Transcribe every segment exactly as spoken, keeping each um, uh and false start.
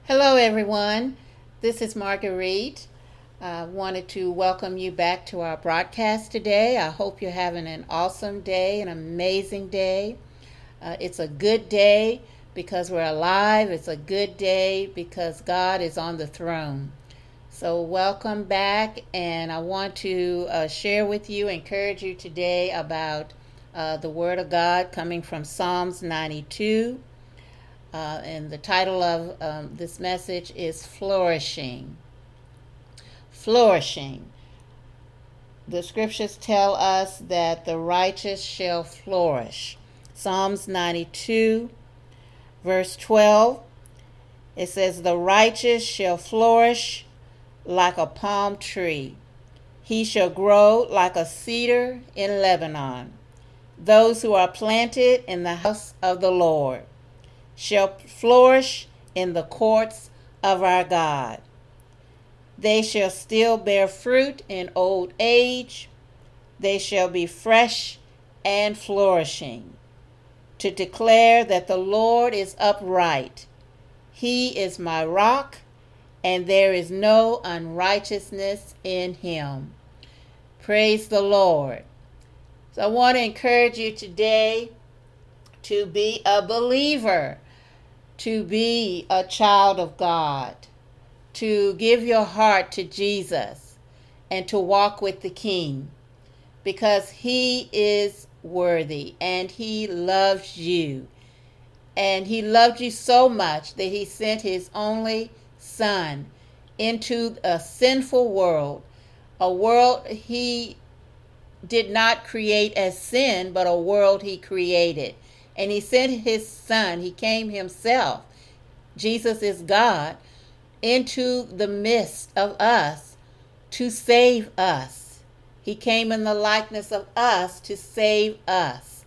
Hello, everyone. This is Marguerite. I wanted to welcome you back to our broadcast today. I hope you're having an awesome day, an amazing day. Uh, it's a good day because we're alive. It's a good day because God is on the throne. So, welcome back, and I want to uh, share with you, encourage you today about uh, the Word of God coming from Psalms ninety-two. Uh, and the title of um, this message is Flourishing. Flourishing. The scriptures tell us that the righteous shall flourish. Psalms ninety-two, verse twelve, it says, "The righteous shall flourish like a palm tree. He shall grow like a cedar in Lebanon. Those who are planted in the house of the Lord shall flourish in the courts of our God. They shall still bear fruit in old age. They shall be fresh and flourishing, to declare that the Lord is upright. He is my rock, and there is no unrighteousness in him." Praise the Lord. So I want to encourage you today to be a believer, to be a child of God, to give your heart to Jesus, and to walk with the King, because he is worthy and he loves you. And he loved you so much that he sent his only Son into a sinful world, a world he did not create as sin, but a world he created. And he sent his Son, he came himself, Jesus is God, into the midst of us to save us. He came in the likeness of us to save us.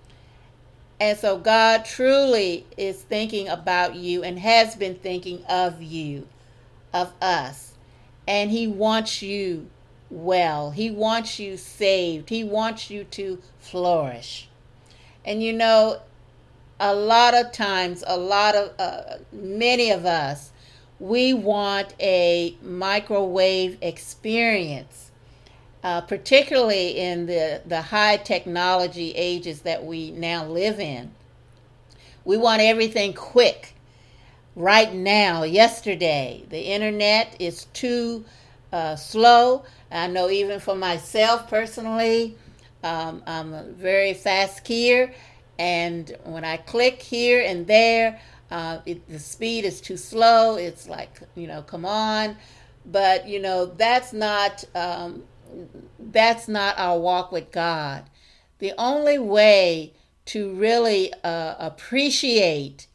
And so God truly is thinking about you and has been thinking of you, of us. And he wants you well. He wants you saved. He wants you to flourish. And you know, a lot of times, a lot of, uh, many of us, we want a microwave experience, uh, particularly in the, the high technology ages that we now live in. We want everything quick, right now, yesterday. The internet is too uh, slow. I know even for myself personally, um, I'm a very fast keyer. And when I click here and there, uh, it, the speed is too slow. It's like, you know, come on. But, you know, that's not, um, that's not our walk with God. The only way to really uh, appreciate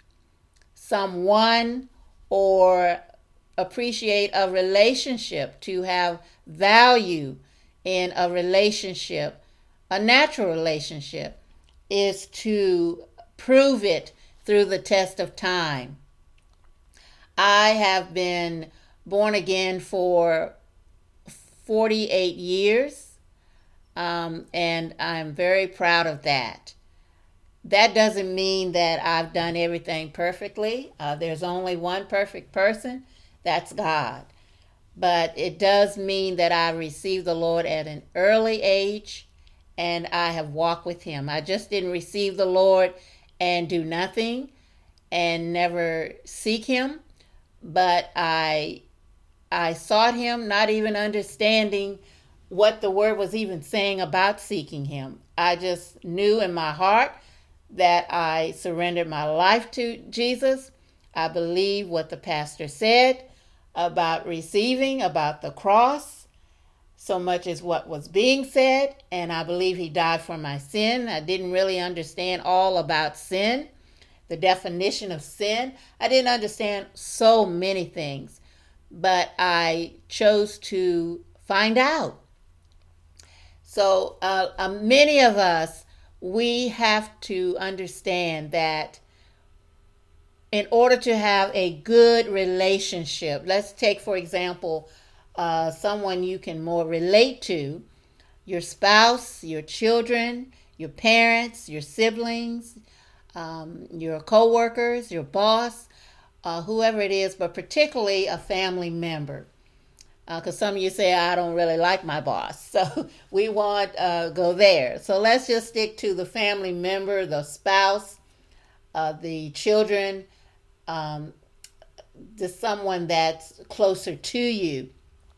someone or appreciate a relationship, to have value in a relationship, a natural relationship, is to prove it through the test of time. I have been born again for forty-eight years, um, and I'm very proud of that. That doesn't mean that I've done everything perfectly. Uh, there's only one perfect person, that's God. But it does mean that I received the Lord at an early age, and I have walked with him. I just didn't receive the Lord and do nothing and never seek him, but I I sought him, not even understanding what the word was even saying about seeking him. I just knew in my heart that I surrendered my life to Jesus. I believe what the pastor said about receiving, about the cross, so much as what was being said, and I believe he died for my sin. I didn't really understand all about sin, the definition of sin. I didn't understand so many things, but I chose to find out. So uh, uh, many of us, we have to understand that in order to have a good relationship, let's take, for example, uh, someone you can more relate to, your spouse, your children, your parents, your siblings, um, your co-workers, your boss. uh, whoever it is, but particularly a family member. Because uh, some of you say, I don't really like my boss. So we want to uh, go there. So let's just stick to the family member, the spouse, uh, the children, um, the someone that's closer to you.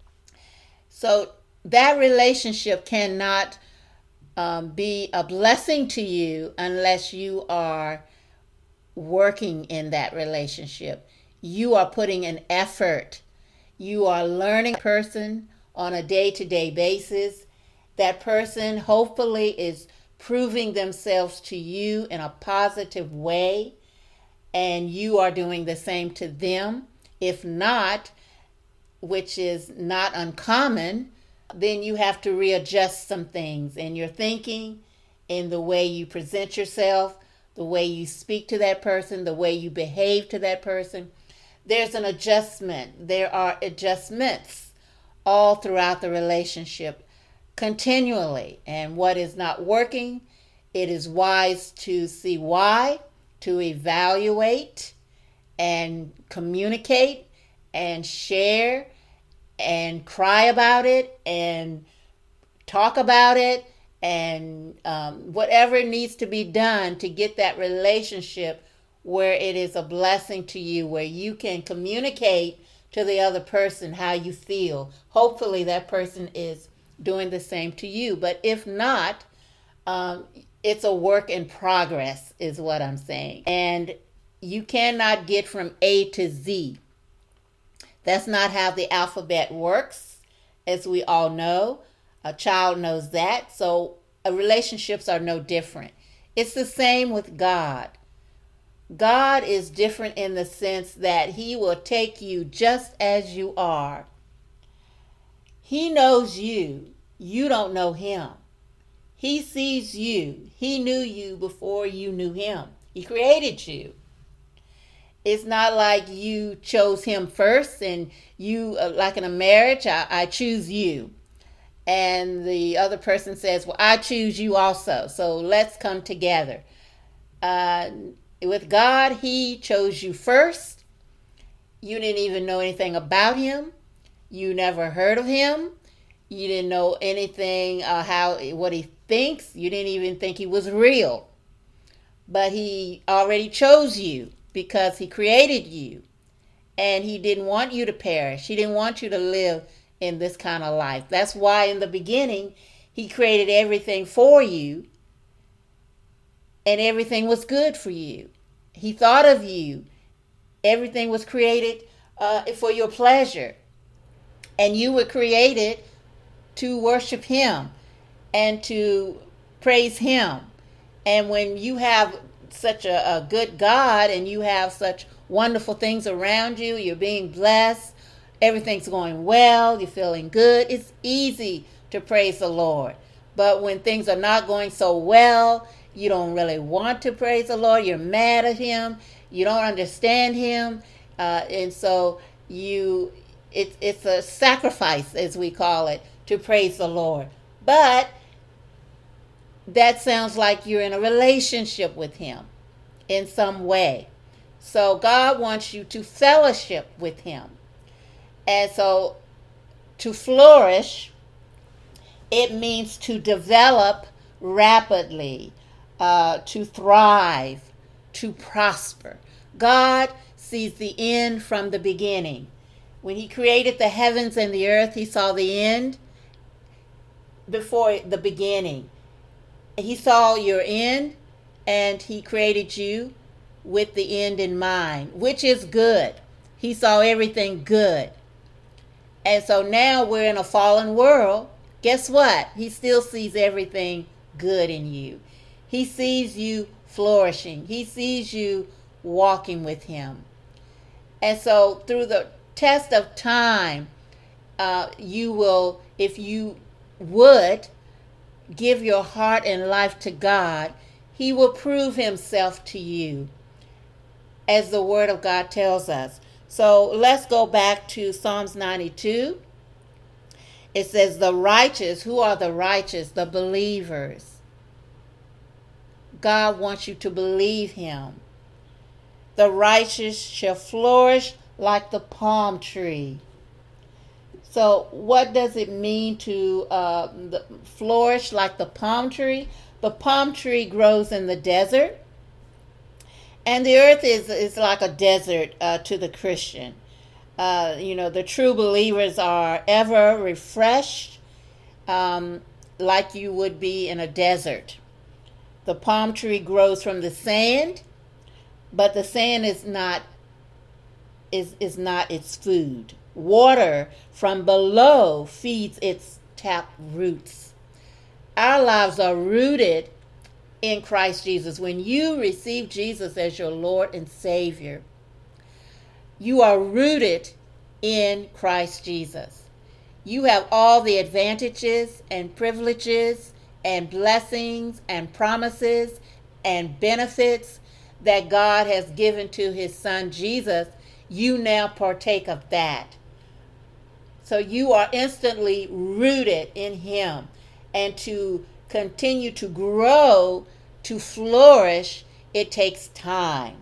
So that relationship cannot um, be a blessing to you unless you are working in that relationship. You are putting an effort. You are learning a person on a day-to-day basis. That person hopefully is proving themselves to you in a positive way, and you are doing the same to them. If not, which is not uncommon, then you have to readjust some things in your thinking, in the way you present yourself, the way you speak to that person, the way you behave to that person. There's an adjustment. There are adjustments all throughout the relationship continually. And what is not working, it is wise to see why, to evaluate and communicate and share and cry about it and talk about it and um, whatever needs to be done to get that relationship where it is a blessing to you, where you can communicate to the other person how you feel. Hopefully that person is doing the same to you. But if not, um, it's a work in progress is what I'm saying. And you cannot get from A to Z. That's not how the alphabet works, as we all know. A child knows that. So uh, relationships are no different. It's the same with God. God is different in the sense that he will take you just as you are. He knows you. You don't know him. He sees you. He knew you before you knew him. He created you. It's not like you chose him first and you, uh, like in a marriage, I, I choose you. And the other person says, well, I choose you also. So let's come together. Uh, with God, he chose you first. You didn't even know anything about him. You never heard of him. You didn't know anything, uh, how, what he thinks. You didn't even think he was real. But he already chose you because he created you. And he didn't want you to perish. He didn't want you to live in this kind of life. That's why in the beginning, he created everything for you. And everything was good for you. He thought of you. Everything was created uh, for your pleasure. And you were created to worship him and to praise him. And when you have such a, a good God and you have such wonderful things around you, you're being blessed, everything's going well, you're feeling good, it's easy to praise the Lord. But when things are not going so well, you don't really want to praise the Lord, you're mad at him, you don't understand him, uh, and so you it, it's a sacrifice, as we call it, to praise the Lord. But that sounds like you're in a relationship with him in some way. So God wants you to fellowship with him. And so to flourish, it means to develop rapidly, uh, to thrive, to prosper. God sees the end from the beginning. When he created the heavens and the earth, he saw the end before the beginning. He saw your end, and he created you with the end in mind, which is good. He saw everything good. And so now we're in a fallen world. Guess what? He still sees everything good in you. He sees you flourishing. He sees you walking with him. And so through the test of time, uh, you will, if you would, give your heart and life to God, he will prove himself to you, as the word of God tells us. So let's go back to Psalms ninety-two. It says, the righteous, who are the righteous? The believers. God wants you to believe him. the righteous shall flourish like the palm tree. So what does it mean to uh, the, flourish like the palm tree? The palm tree grows in the desert, and the earth is, is like a desert uh, to the Christian. Uh, you know, the true believers are ever refreshed um, like you would be in a desert. The palm tree grows from the sand, but the sand is not is, is not its food. Water from below feeds its tap roots. Our lives are rooted in Christ Jesus. When you receive Jesus as your Lord and Savior, you are rooted in Christ Jesus. You have all the advantages and privileges and blessings and promises and benefits that God has given to his son Jesus. You now partake of that. So you are instantly rooted in him. And to continue to grow, to flourish, it takes time.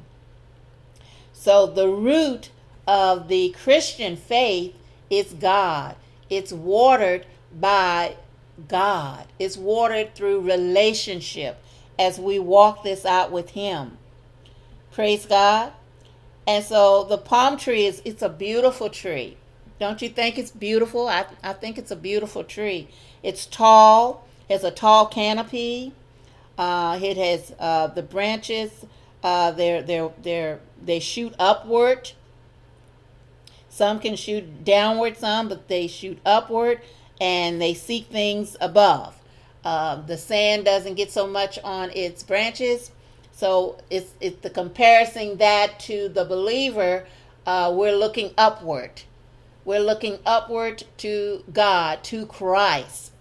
So the root of the Christian faith is God. It's watered by God. It's watered through relationship as we walk this out with him. Praise God. And so the palm tree is it's a beautiful tree. Don't you think it's beautiful? I, I think it's a beautiful tree. It's tall, has a tall canopy. Uh, it has uh, the branches, uh, they're, they're, they're, they shoot upward. Some can shoot downward, some, but they shoot upward, and they seek things above. Uh, the sand doesn't get so much on its branches. So it's, it's the comparison that to the believer, uh, we're looking upward. We're looking upward to God, to Christ.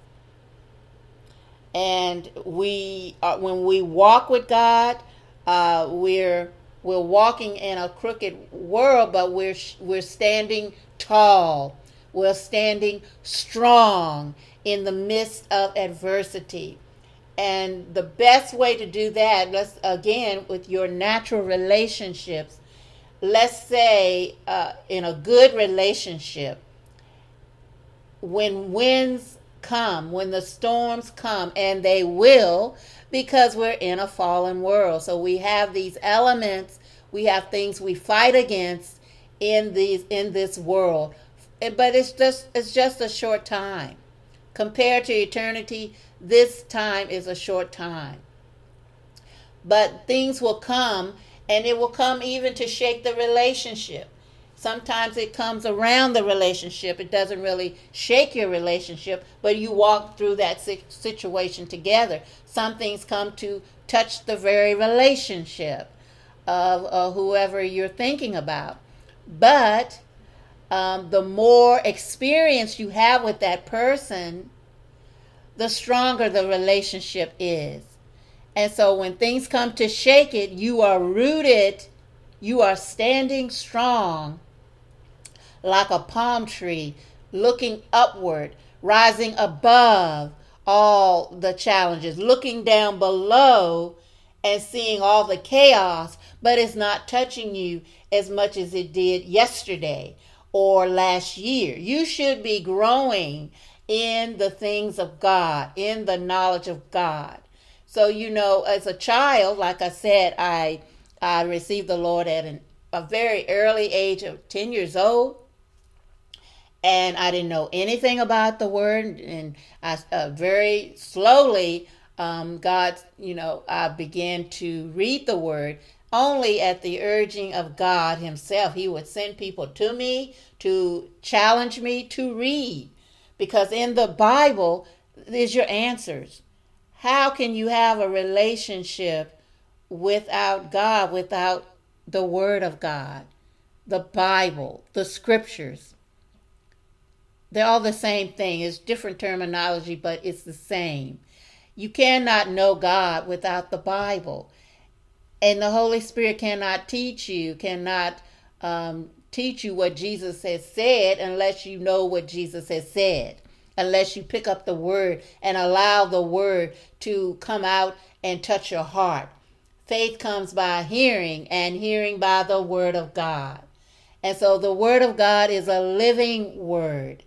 And we, are, when we walk with God, uh, we're we're walking in a crooked world, but we're we're standing tall. We're standing strong in the midst of adversity. And the best way to do that, let's again with your natural relationships. Let's say uh, in a good relationship, when winds come, when the storms come, and they will, because we're in a fallen world. So we have these elements, we have things we fight against in these in this world. But it's just it's just a short time. Compared to eternity, this time is a short time. But things will come, and it will come even to shake the relationship. Sometimes it comes around the relationship. It doesn't really shake your relationship, but you walk through that situation together. Some things come to touch the very relationship of uh, whoever you're thinking about. But um, the more experience you have with that person, the stronger the relationship is. And so when things come to shake it, you are rooted, you are standing strong like a palm tree, looking upward, rising above all the challenges, looking down below and seeing all the chaos, but it's not touching you as much as it did yesterday or last year. You should be growing in the things of God, in the knowledge of God. So, you know, as a child, like I said, I I received the Lord at an, a very early age of ten years old. And I didn't know anything about the word. And I uh, very slowly, um, God, you know, I began to read the word only at the urging of God himself. He would send people to me to challenge me to read. Because in the Bible is your answers. How can you have a relationship without God, without the Word of God, the Bible, the Scriptures? They're all the same thing. It's different terminology, but it's the same. You cannot know God without the Bible. And the Holy Spirit cannot teach you, cannot um, teach you what Jesus has said unless you know what Jesus has said. Unless you pick up the word and allow the word to come out and touch your heart. faith comes by hearing, and hearing by the word of God. And so the word of God is a living word.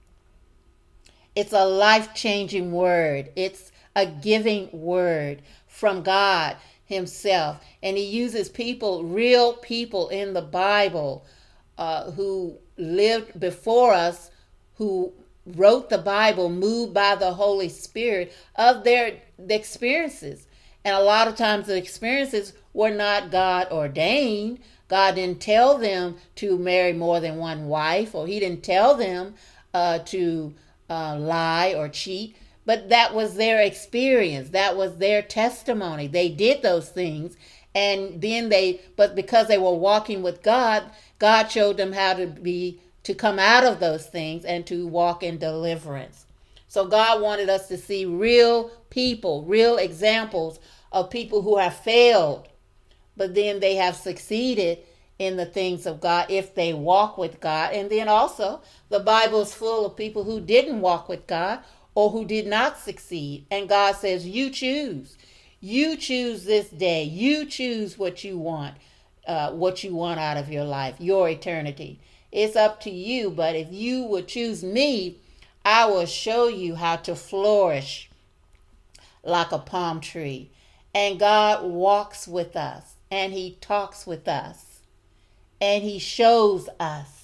It's a life-changing word. It's a giving word from God himself. And he uses people, real people in the Bible uh, who lived before us, who wrote the Bible, moved by the Holy Spirit, of their experiences. And a lot of times the experiences were not God ordained. God didn't tell them to marry more than one wife, or he didn't tell them uh, to uh, lie or cheat. But that was their experience. That was their testimony. They did those things. And then they, but because they were walking with God, God showed them how to be, to come out of those things and to walk in deliverance. So God wanted us to see real people, real examples of people who have failed, but then they have succeeded in the things of God if they walk with God. And then also the Bible is full of people who didn't walk with God or who did not succeed. And God says, you choose. You choose this day. You choose what you want, uh, what you want out of your life, your eternity. It's up to you. But if you would choose me, I will show you how to flourish like a palm tree. And God walks with us, and he talks with us, and he shows us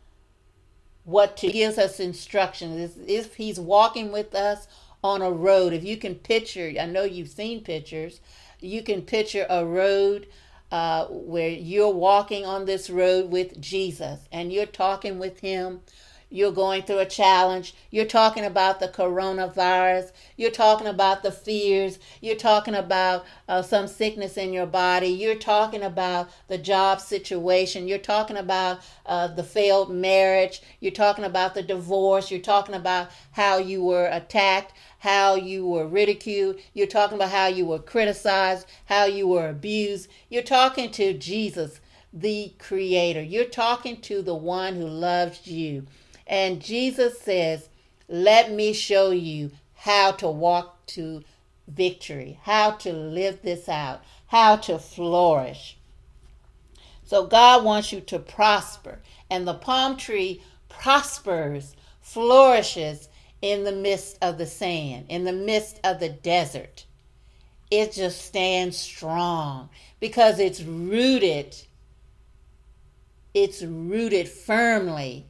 what to, gives us instructions. If he's walking with us on a road, if you can picture, I know you've seen pictures, you can picture a road uh, where you're walking on this road with Jesus, and you're talking with him. You're going through a challenge. You're talking about the coronavirus. You're talking about the fears. You're talking about uh, some sickness in your body. You're talking about the job situation. You're talking about uh, the failed marriage. You're talking about the divorce. You're talking about how you were attacked, how you were ridiculed. You're talking about how you were criticized, how you were abused. You're talking to Jesus, the Creator. You're talking to the one who loves you. And Jesus says, let me show you how to walk to victory, how to live this out, how to flourish. So God wants you to prosper. And the palm tree prospers, flourishes in the midst of the sand, in the midst of the desert. It just stands strong because it's rooted. It's rooted firmly.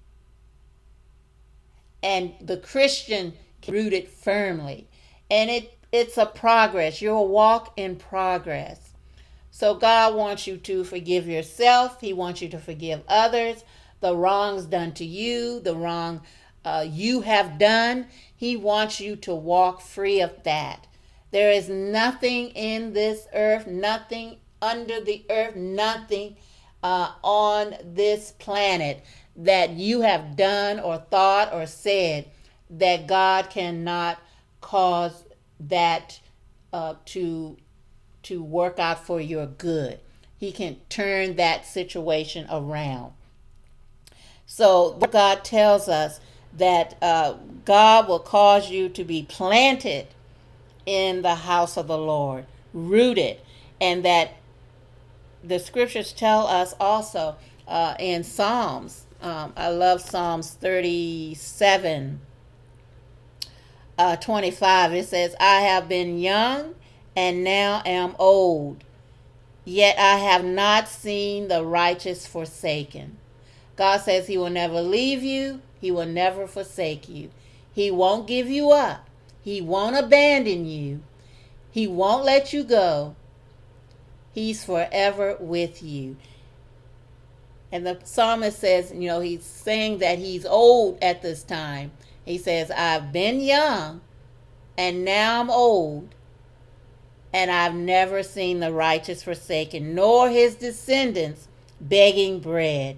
And the Christian rooted firmly. And it, it's a progress. You're a walk in progress. So God wants you to forgive yourself. He wants you to forgive others. The wrongs done to you, the wrong uh, you have done. He wants you to walk free of that. There is nothing in this earth, nothing under the earth, nothing uh, on this planet that you have done or thought or said that God cannot cause that uh, to to work out for your good. He can turn that situation around. So God tells us that uh, God will cause you to be planted in the house of the Lord, rooted, and that the scriptures tell us also uh, in Psalms. Um, I love Psalms thirty-seven, uh, twenty-five. It says, I have been young and now am old, yet I have not seen the righteous forsaken. God says he will never leave you. He will never forsake you. He won't give you up. He won't abandon you. He won't let you go. He's forever with you. And the psalmist says, you know, he's saying that he's old at this time. He says, I've been young and now I'm old, and I've never seen the righteous forsaken, nor his descendants begging bread.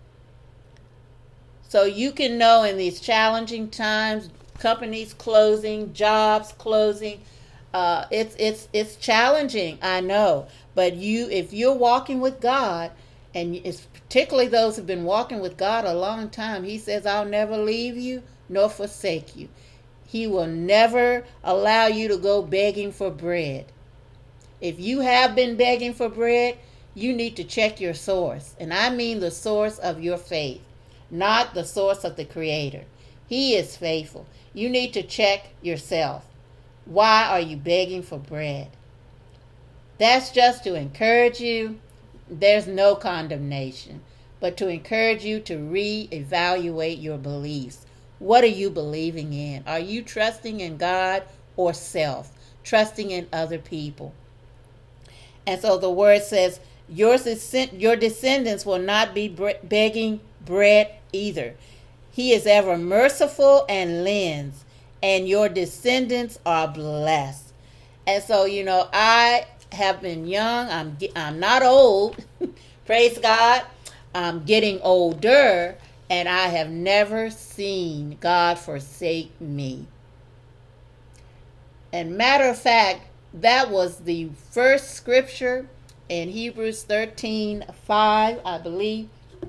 So you can know in these challenging times, companies closing, jobs closing, uh, it's it's it's challenging, I know. But you, if you're walking with God, and it's particularly those who've been walking with God a long time, he says, I'll never leave you nor forsake you. He will never allow you to go begging for bread. If you have been begging for bread, you need to check your source. And I mean the source of your faith, not the source of the Creator. He is faithful. You need to check yourself. Why are you begging for bread? That's just to encourage you. There's no condemnation, but to encourage you to reevaluate your beliefs. What are you believing in? Are you trusting in God or self? Trusting in other people? And so the word says, your, your descendants will not be begging bread either. He is ever merciful and lends, and your descendants are blessed. And so, you know, I have been young. I'm I'm not old. Praise God. I'm getting older, and I have never seen God forsake me. And matter of fact, that was the first scripture in Hebrews thirteen five, I believe.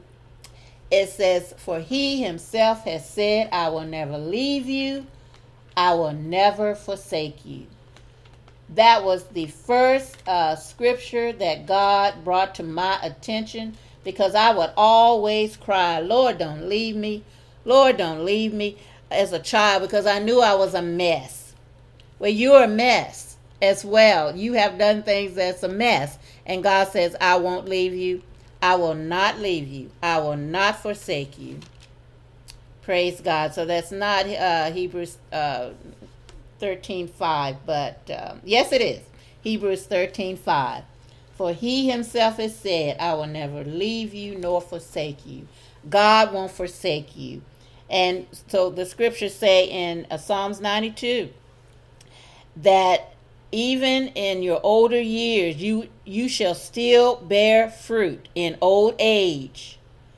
It says, for he himself has said, I will never leave you. I will never forsake you. That was the first uh, scripture that God brought to my attention, because I would always cry, Lord, don't leave me. Lord, don't leave me, as a child, because I knew I was a mess. Well, you're a mess as well. You have done things that's a mess. And God says, I won't leave you. I will not leave you. I will not forsake you. Praise God. So that's not uh, Hebrews uh, thirteen five, but um, yes, it is. Hebrews thirteen five. For he himself has said, I will never leave you nor forsake you. God won't forsake you. And so the scriptures say in uh, Psalms ninety-two that even in your older years, you, you shall still bear fruit in old age,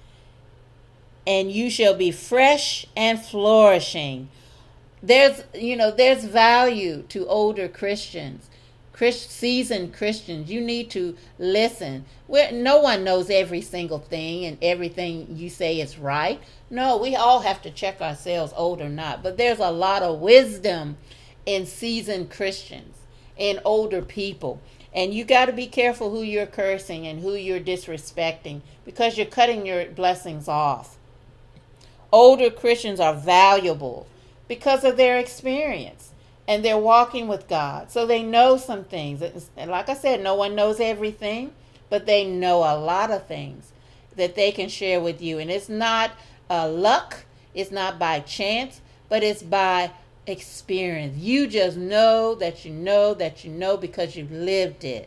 and you shall be fresh and flourishing. There's, you know, there's value to older Christians, Christ, seasoned Christians. You need to listen. We're, no one knows every single thing and everything you say is right. No, we all have to check ourselves, old or not. But there's a lot of wisdom in seasoned Christians, in older people. And you got to be careful who you're cursing and who you're disrespecting, because you're cutting your blessings off. Older Christians are valuable because of their experience, and they're walking with God. So they know some things. And like I said, no one knows everything, but they know a lot of things that they can share with you. And it's not uh, luck. It's not by chance, but it's by experience. You just know that you know that you know because you've lived it.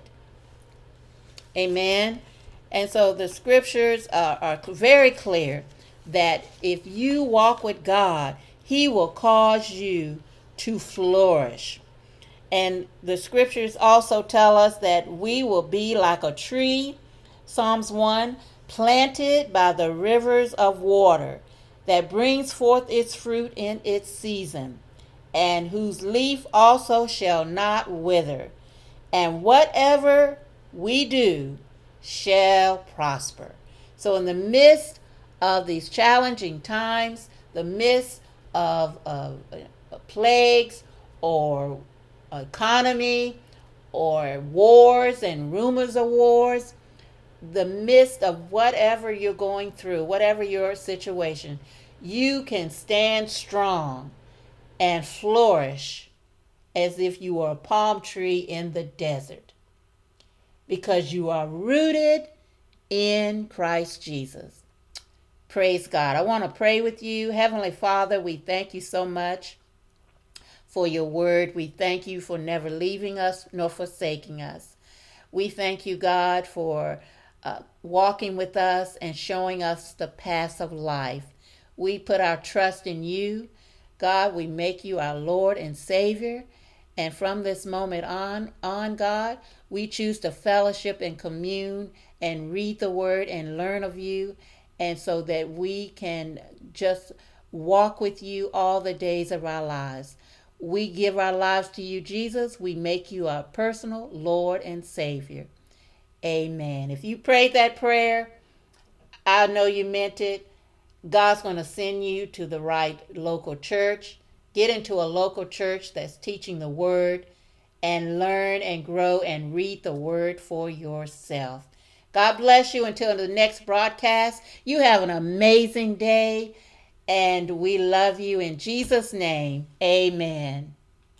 Amen. And so the scriptures are, are very clear that if you walk with God, he will cause you to flourish. And the scriptures also tell us that we will be like a tree, Psalms one, planted by the rivers of water, that brings forth its fruit in its season, and whose leaf also shall not wither. And whatever we do shall prosper. So in the midst of these challenging times, the midst of uh, plagues or economy or wars and rumors of wars, the midst of whatever you're going through, whatever your situation, you can stand strong and flourish as if you were a palm tree in the desert, because you are rooted in Christ Jesus. Praise God. I want to pray with you. Heavenly Father, we thank you so much for your word. We thank you for never leaving us nor forsaking us. We thank you, God, for uh, walking with us and showing us the path of life. We put our trust in you. God, we make you our Lord and Savior. And from this moment on, on God, we choose to fellowship and commune and read the word and learn of you, and so that we can just walk with you all the days of our lives. We give our lives to you, Jesus. We make you our personal Lord and Savior. Amen. If you prayed that prayer, I know you meant it. God's going to send you to the right local church. Get into a local church that's teaching the word and learn and grow and read the word for yourself. God bless you until the next broadcast. You have an amazing day, and we love you in Jesus' name. Amen.